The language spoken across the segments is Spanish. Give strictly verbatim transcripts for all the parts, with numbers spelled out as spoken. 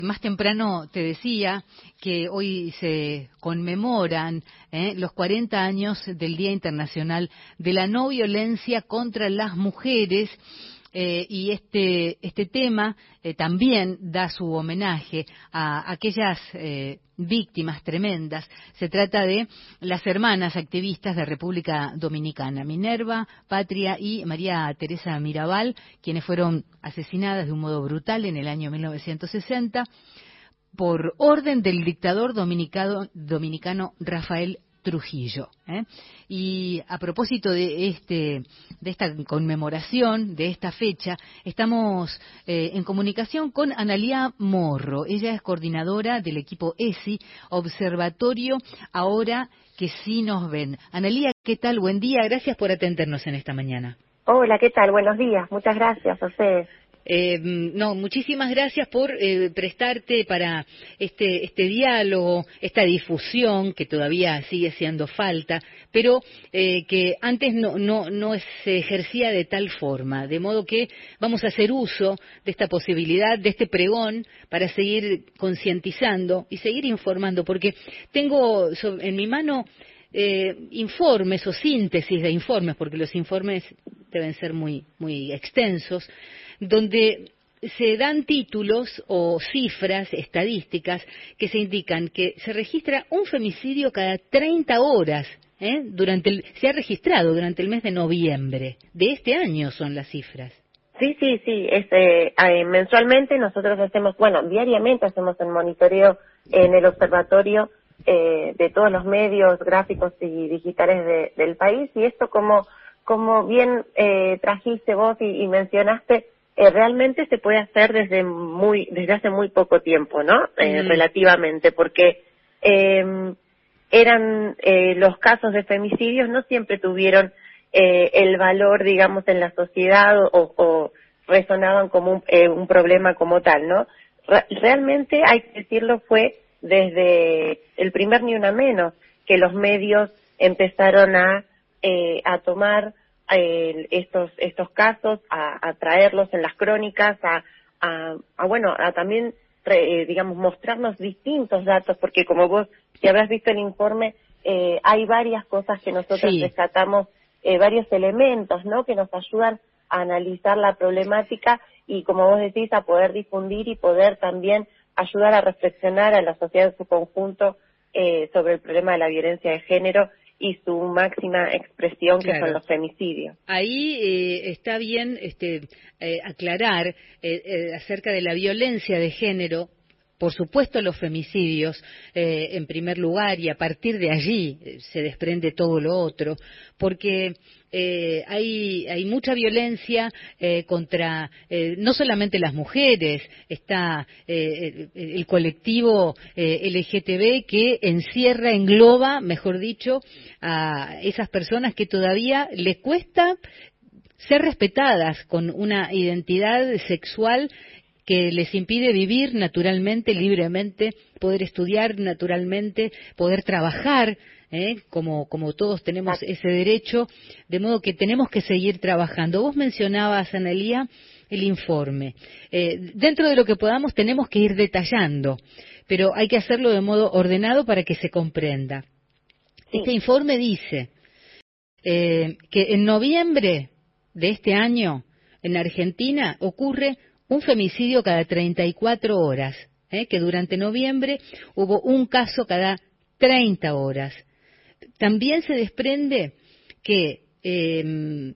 Más temprano te decía que hoy se conmemoran ¿eh? los cuarenta años del Día Internacional de la No Violencia contra las Mujeres. Eh, y este este tema eh, también da su homenaje a aquellas eh, víctimas tremendas. Se trata de las hermanas activistas de República Dominicana, Minerva, Patria y María Teresa Mirabal, quienes fueron asesinadas de un modo brutal en el año mil novecientos sesenta por orden del dictador dominicano, dominicano Rafael Trujillo. ¿eh? Y a propósito de este de esta conmemoración, de esta fecha, estamos eh, en comunicación con Analía Morro. Ella es coordinadora del equipo E S I, Observatorio Ahora que sí nos ven. Analía, ¿qué tal? Buen día, gracias por atendernos en esta mañana. Hola, ¿qué tal? Buenos días, muchas gracias a ustedes. Eh, no, muchísimas gracias por eh, prestarte para este este diálogo, esta difusión que todavía sigue siendo falta, pero eh, que antes no no no se ejercía de tal forma, de modo que vamos a hacer uso de esta posibilidad, de este pregón, para seguir concientizando y seguir informando, porque tengo en mi mano Eh, informes o síntesis de informes, porque los informes deben ser muy muy extensos, donde se dan títulos o cifras estadísticas que se indican que se registra un femicidio cada treinta horas, ¿eh? durante el, se ha registrado durante el mes de noviembre de este año, son las cifras. Sí, sí, sí, es, eh, eh, mensualmente nosotros hacemos, bueno, diariamente hacemos el monitoreo en el observatorio Eh, de todos los medios gráficos y digitales de, del país, y esto como como bien eh, trajiste vos y, y mencionaste, eh, realmente se puede hacer desde muy desde hace muy poco tiempo, ¿no? Eh, mm. Relativamente, porque eh, eran eh, los casos de femicidios no siempre tuvieron eh, el valor, digamos, en la sociedad o, o resonaban como un, eh, un problema como tal, ¿no? Re- realmente, hay que decirlo, fue desde el primer Ni Una Menos que los medios empezaron a eh, a tomar eh, estos estos casos, a, a traerlos en las crónicas, a, a, a bueno, a también eh, digamos mostrarnos distintos datos, porque como vos, si habrás visto el informe, eh, hay varias cosas que nosotros sí. rescatamos, eh, varios elementos, ¿no?, que nos ayudan a analizar la problemática y, como vos decís, a poder difundir y poder también ayudar a reflexionar a la sociedad en su conjunto eh, sobre el problema de la violencia de género y su máxima expresión, que claro. son los femicidios. Ahí eh, está bien este, eh, aclarar eh, eh, acerca de la violencia de género. Por supuesto, los femicidios eh, en primer lugar, y a partir de allí eh, se desprende todo lo otro, porque eh, hay, hay mucha violencia eh, contra eh, no solamente las mujeres, está eh, el, el colectivo eh, L G T B que encierra, engloba, mejor dicho, a esas personas que todavía les cuesta ser respetadas con una identidad sexual que les impide vivir naturalmente, libremente, poder estudiar naturalmente, poder trabajar, ¿eh? como, como todos tenemos ese derecho, de modo que tenemos que seguir trabajando. Vos mencionabas, Analía, el informe. Eh, dentro de lo que podamos tenemos que ir detallando, pero hay que hacerlo de modo ordenado para que se comprenda. Sí. Este informe dice eh, que en noviembre de este año, en Argentina, ocurre un femicidio cada treinta y cuatro horas, ¿eh? que durante noviembre hubo un caso cada treinta horas. También se desprende que eh,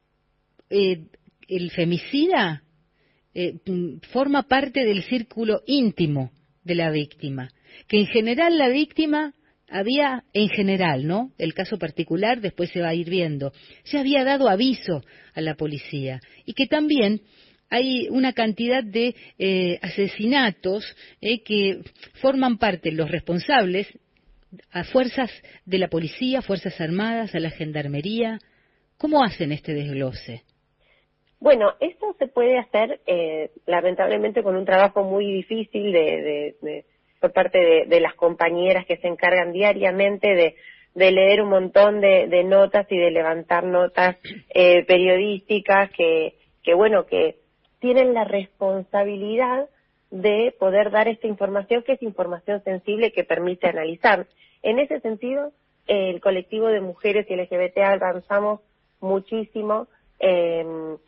eh, el femicida eh, forma parte del círculo íntimo de la víctima, que en general la víctima había, en general, ¿no?, el caso particular después se va a ir viendo, ya había dado aviso a la policía, y que también hay una cantidad de eh, asesinatos eh, que forman parte, los responsables, a fuerzas de la policía, fuerzas armadas, a la gendarmería. ¿Cómo hacen este desglose? Bueno, esto se puede hacer, eh, lamentablemente, con un trabajo muy difícil de, de, de por parte de, de las compañeras que se encargan diariamente de, de leer un montón de, de notas y de levantar notas eh, periodísticas que, que, bueno, que tienen la responsabilidad de poder dar esta información, que es información sensible que permite analizar. En ese sentido, eh, el colectivo de mujeres y L G B T avanzamos muchísimo, eh,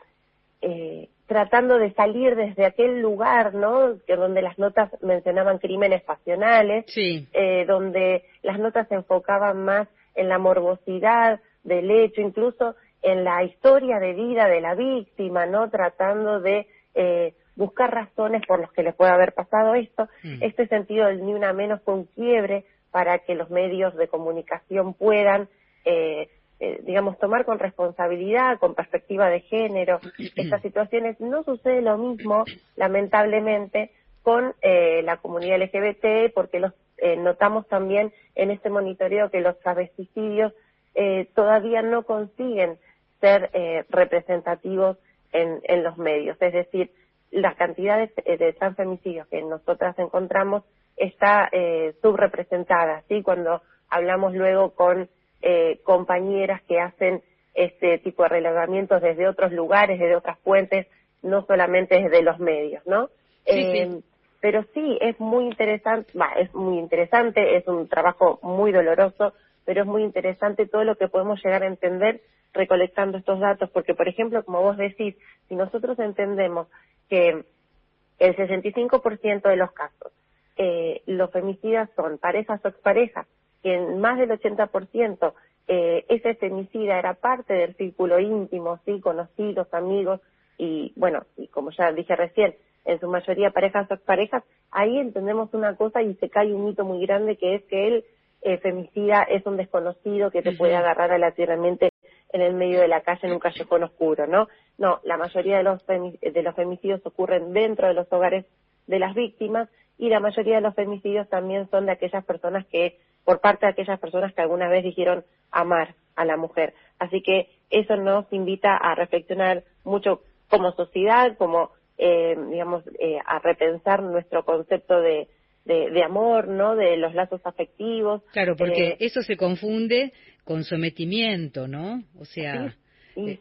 eh, tratando de salir desde aquel lugar, ¿no?, que donde las notas mencionaban crímenes pasionales, sí. eh, donde las notas se enfocaban más en la morbosidad del hecho, incluso en la historia de vida de la víctima, ¿no?, tratando de eh, buscar razones por las que le puede haber pasado esto. Mm. Este sentido del Ni Una Menos fue un quiebre para que los medios de comunicación puedan, eh, eh, digamos, tomar con responsabilidad, con perspectiva de género, estas situaciones. No sucede lo mismo, lamentablemente, con eh, la comunidad L G B T, porque los eh, notamos también en este monitoreo que los travesticidios eh, todavía no consiguen ser eh, representativos en, en los medios. Es decir, la cantidad de, de transfemicidios que nosotras encontramos está eh, subrepresentada, ¿sí? Cuando hablamos luego con eh, compañeras que hacen este tipo de relevamientos desde otros lugares, desde otras fuentes, no solamente desde los medios, ¿no? Sí, eh, sí. Pero sí, es muy interesante, bah, es muy interesante, es un trabajo muy doloroso, pero es muy interesante todo lo que podemos llegar a entender recolectando estos datos, porque, por ejemplo, como vos decís, si nosotros entendemos que el sesenta y cinco por ciento de los casos, eh, los femicidas son parejas o exparejas, que en más del ochenta por ciento eh, ese femicida era parte del círculo íntimo, sí, conocidos, amigos, y bueno, y como ya dije recién, en su mayoría parejas o exparejas, ahí entendemos una cosa y se cae un mito muy grande, que es que el eh, femicida es un desconocido que te puede agarrar aleatoriamente en el medio de la calle, en un callejón oscuro, ¿no? No, la mayoría de los, de los femicidios ocurren dentro de los hogares de las víctimas, y la mayoría de los femicidios también son de aquellas personas que, por parte de aquellas personas que alguna vez dijeron amar a la mujer. Así que eso nos invita a reflexionar mucho como sociedad, como, eh, digamos, eh, a repensar nuestro concepto de, de, de amor, ¿no?, de los lazos afectivos. Claro, porque eh, eso se confunde con sometimiento, ¿no? O sea, sí, y, eh,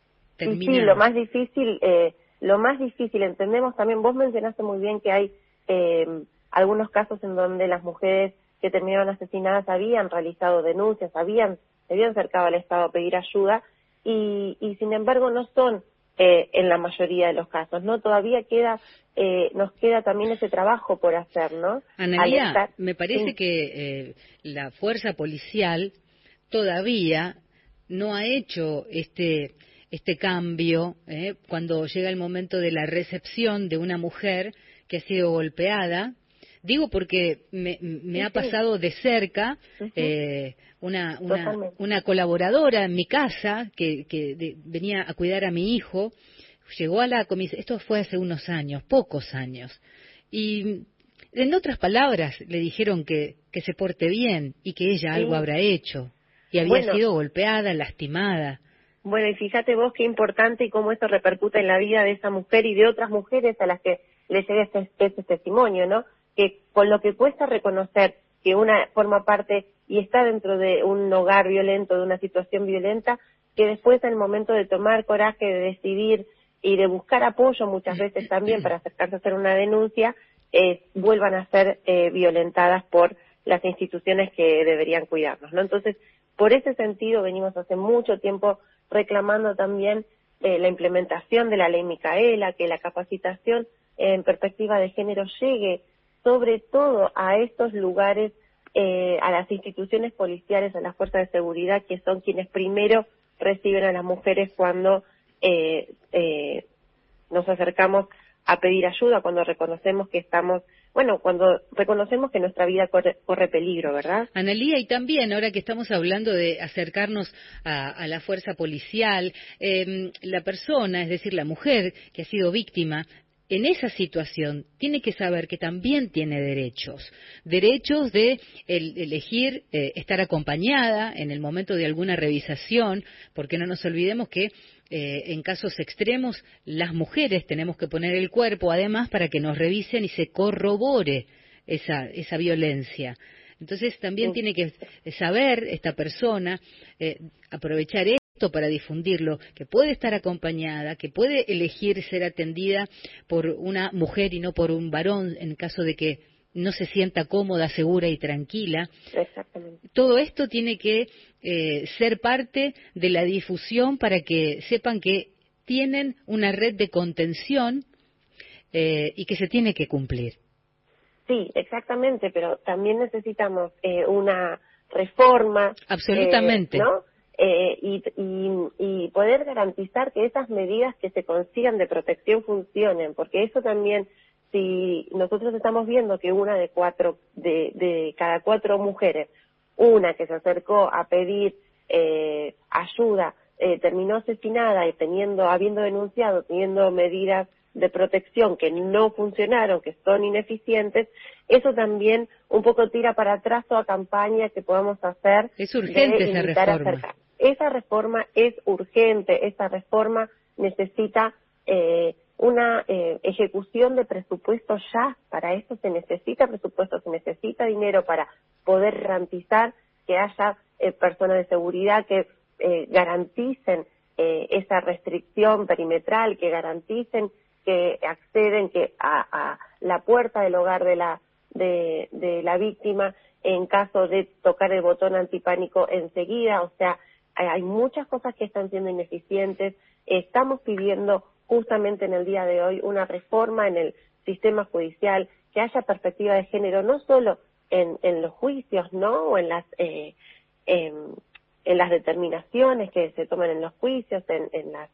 y termina... sí, lo más difícil, eh, lo más difícil, entendemos también, vos mencionaste muy bien que hay eh, algunos casos en donde las mujeres que terminaron asesinadas habían realizado denuncias, habían, se habían acercado al Estado a pedir ayuda, y, y sin embargo no son eh, en la mayoría de los casos, ¿no? Todavía queda, eh, nos queda también ese trabajo por hacer, ¿no? Analía, estar, me parece sí. que eh, la fuerza policial todavía no ha hecho este este cambio eh, cuando llega el momento de la recepción de una mujer que ha sido golpeada. Digo porque me, me sí, ha pasado de cerca uh-huh. eh, una, una, una colaboradora en mi casa que, que de, venía a cuidar a mi hijo, llegó a la comisaría, esto fue hace unos años, pocos años, y en otras palabras le dijeron que, que se porte bien y que ella sí. algo habrá hecho, y había bueno, sido golpeada, lastimada. Bueno, y fíjate vos qué importante y cómo esto repercute en la vida de esa mujer y de otras mujeres a las que le llega este, este testimonio, ¿no? Que con lo que cuesta reconocer que una forma parte y está dentro de un hogar violento, de una situación violenta, que después en el momento de tomar coraje, de decidir y de buscar apoyo muchas veces también para acercarse a hacer una denuncia, eh, vuelvan a ser eh, violentadas por las instituciones que deberían cuidarnos, ¿no? Entonces, por ese sentido venimos hace mucho tiempo reclamando también eh, la implementación de la ley Micaela, que la capacitación en perspectiva de género llegue sobre todo a estos lugares, eh, a las instituciones policiales, a las fuerzas de seguridad, que son quienes primero reciben a las mujeres cuando eh, eh, nos acercamos a pedir ayuda, cuando reconocemos que estamos, bueno, cuando reconocemos que nuestra vida corre, corre peligro, ¿verdad? Analía, y también ahora que estamos hablando de acercarnos a, a la fuerza policial, eh, la persona, es decir, la mujer que ha sido víctima, en esa situación tiene que saber que también tiene derechos, derechos de el, elegir eh, estar acompañada en el momento de alguna revisación, porque no nos olvidemos que eh, en casos extremos las mujeres tenemos que poner el cuerpo además para que nos revisen y se corrobore esa, esa violencia. Entonces también Sí. tiene que saber esta persona, eh, aprovechar para difundirlo, que puede estar acompañada, que puede elegir ser atendida por una mujer y no por un varón en caso de que no se sienta cómoda, segura y tranquila. Exactamente. Todo esto tiene que eh, ser parte de la difusión para que sepan que tienen una red de contención eh, y que se tiene que cumplir. Sí, exactamente, pero también necesitamos eh, una reforma. Absolutamente. Eh, ¿no? Eh, y, y, y poder garantizar que esas medidas que se consigan de protección funcionen, porque eso también, si nosotros estamos viendo que una de cuatro, de, de cada cuatro mujeres, una que se acercó a pedir eh, ayuda, eh, terminó asesinada y teniendo, habiendo denunciado, teniendo medidas de protección que no funcionaron, que son ineficientes, eso también un poco tira para atrás toda campaña que podamos hacer. Es urgente de esa invitar reforma. a acercar. Esa reforma es urgente, esa reforma necesita eh, una eh, ejecución de presupuesto ya. Para eso se necesita presupuesto, se necesita dinero para poder garantizar que haya eh, personas de seguridad que eh, garanticen eh, esa restricción perimetral, que garanticen que acceden que a, a la puerta del hogar de la de, de la víctima en caso de tocar el botón antipánico enseguida. O sea, hay muchas cosas que están siendo ineficientes. Estamos pidiendo justamente en el día de hoy una reforma en el sistema judicial, que haya perspectiva de género, no solo en, en los juicios, ¿no? O en las eh, en, en las determinaciones que se toman en los juicios, en, en las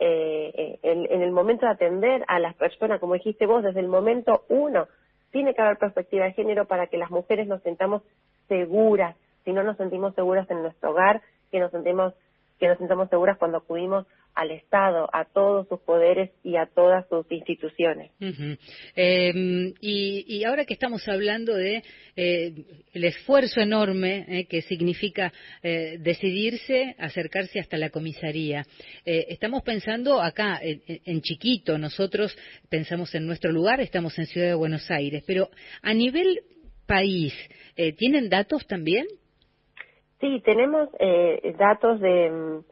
eh, en, en el momento de atender a las personas, como dijiste vos, desde el momento uno, tiene que haber perspectiva de género para que las mujeres nos sintamos seguras. Si no nos sentimos seguras en nuestro hogar, que nos sentimos que nos sintamos seguras cuando acudimos al Estado, a todos sus poderes y a todas sus instituciones. Uh-huh. eh, y, y ahora que estamos hablando de eh, el esfuerzo enorme eh, que significa eh, decidirse, acercarse hasta la comisaría, eh, estamos pensando acá en, en chiquito, nosotros pensamos en nuestro lugar, estamos en Ciudad de Buenos Aires, pero a nivel país, eh, ¿tienen datos también? Sí, tenemos eh, datos de,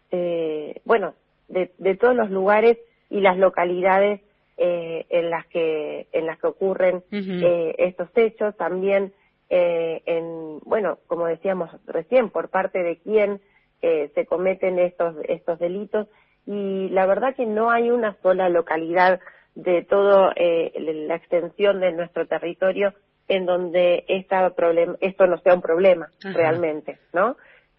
de bueno, de, de todos los lugares y las localidades eh, en las que en las que ocurren uh-huh. eh, estos hechos. También, eh, en bueno, como decíamos recién, por parte de quién eh, se cometen estos estos delitos. Y la verdad que no hay una sola localidad de toda eh, la extensión de nuestro territorio en donde esta problem- esto no sea un problema. Ajá. Realmente, ¿no?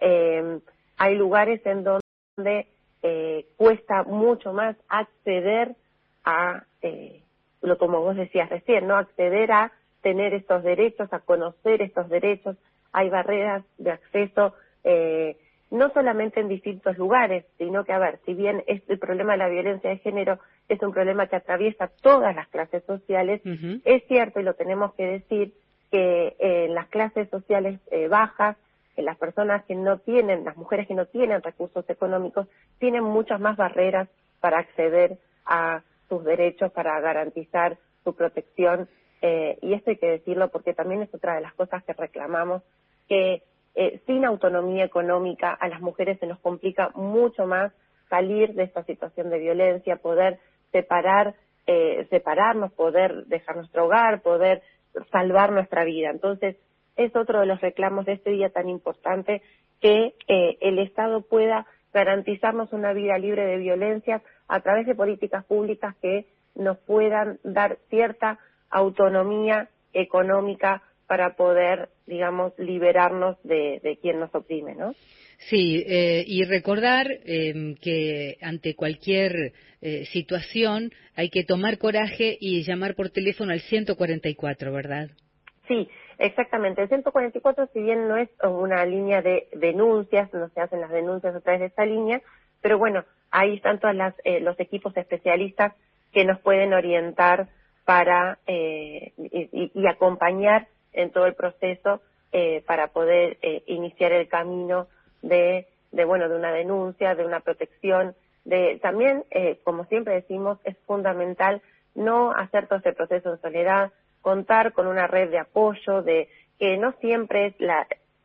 Eh, hay lugares en donde eh, cuesta mucho más acceder a, eh, lo como vos decías recién, ¿no? Acceder a tener estos derechos, a conocer estos derechos. Hay barreras de acceso, eh, no solamente en distintos lugares, sino que, a ver, si bien es el problema de la violencia de género es un problema que atraviesa todas las clases sociales, uh-huh. Es cierto, y lo tenemos que decir, que eh, en las clases sociales eh, bajas, en las personas que no tienen, las mujeres que no tienen recursos económicos, tienen muchas más barreras para acceder a sus derechos, para garantizar su protección, eh, y esto hay que decirlo porque también es otra de las cosas que reclamamos, que eh, sin autonomía económica a las mujeres se nos complica mucho más salir de esta situación de violencia, poder separar, eh, separarnos, poder dejar nuestro hogar, poder salvar nuestra vida. Entonces, es otro de los reclamos de este día tan importante, que eh, el Estado pueda garantizarnos una vida libre de violencias a través de políticas públicas que nos puedan dar cierta autonomía económica para poder, digamos, liberarnos de, de quien nos oprime, ¿no? Sí, eh, y recordar eh, que ante cualquier eh, situación hay que tomar coraje y llamar por teléfono al ciento cuarenta y cuatro, ¿verdad? Sí, exactamente. El ciento cuarenta y cuatro, si bien no es una línea de denuncias, no se hacen las denuncias a través de esta línea, pero bueno, ahí están todos las, eh, los equipos especialistas que nos pueden orientar para eh, y, y acompañar en todo el proceso eh, para poder eh, iniciar el camino de, de, bueno, de una denuncia, de una protección. De también, eh, como siempre decimos, es fundamental no hacer todo este proceso en soledad, contar con una red de apoyo, de que no siempre es la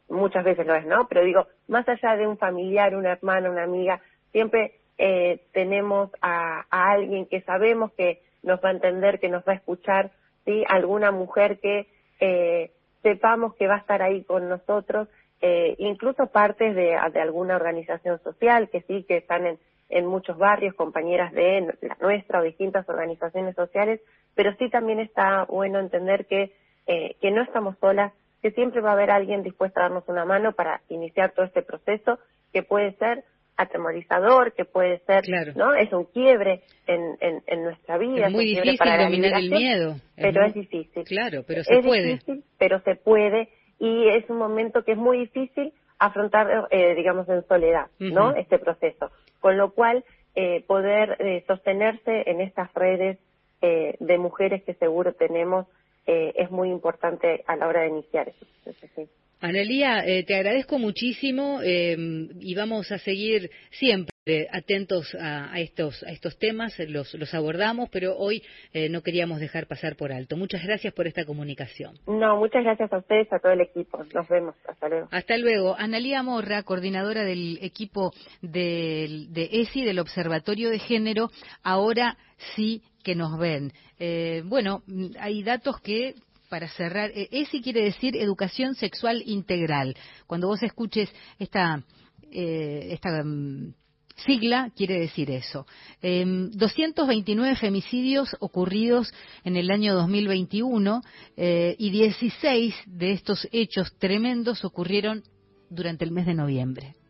muchas veces lo es, ¿no? Pero digo, más allá de un familiar, una hermana, una amiga, siempre eh, tenemos a, a alguien que sabemos que nos va a entender, que nos va a escuchar, ¿sí? Alguna mujer que eh, sepamos que va a estar ahí con nosotros, eh, incluso partes de, de alguna organización social, que sí, que están en, en muchos barrios, compañeras de la nuestra o distintas organizaciones sociales, pero sí también está bueno entender que, eh, que no estamos solas, que siempre va a haber alguien dispuesto a darnos una mano para iniciar todo este proceso, que puede ser atemorizador, que puede ser, claro. ¿no? Es un quiebre en, en, en nuestra vida. Es muy es un difícil para dominar el miedo. Pero es, es muy... difícil. Claro, pero se es puede. Es difícil, pero se puede, y es un momento que es muy difícil afrontar, eh, digamos, en soledad, ¿no? Uh-huh. Este proceso. Con lo cual, eh, poder eh, sostenerse en estas redes eh, de mujeres que seguro tenemos eh, es muy importante a la hora de iniciar eso. Entonces, sí. Analía, eh, te agradezco muchísimo eh, y vamos a seguir siempre atentos a, a estos a estos temas, los, los abordamos, pero hoy eh, no queríamos dejar pasar por alto. Muchas gracias por esta comunicación. No, muchas gracias a ustedes, a todo el equipo. Nos vemos. Hasta luego. Hasta luego. Analía Morra, coordinadora del equipo de, de E S I, del Observatorio de Género, ahora sí que nos ven. Eh, bueno, hay datos que... Para cerrar, E S I quiere decir Educación Sexual Integral. Cuando vos escuches esta, eh, esta um, sigla, quiere decir eso. Eh, doscientos veintinueve femicidios ocurridos en el año dos mil veintiuno eh, y dieciséis de estos hechos tremendos ocurrieron durante el mes de noviembre.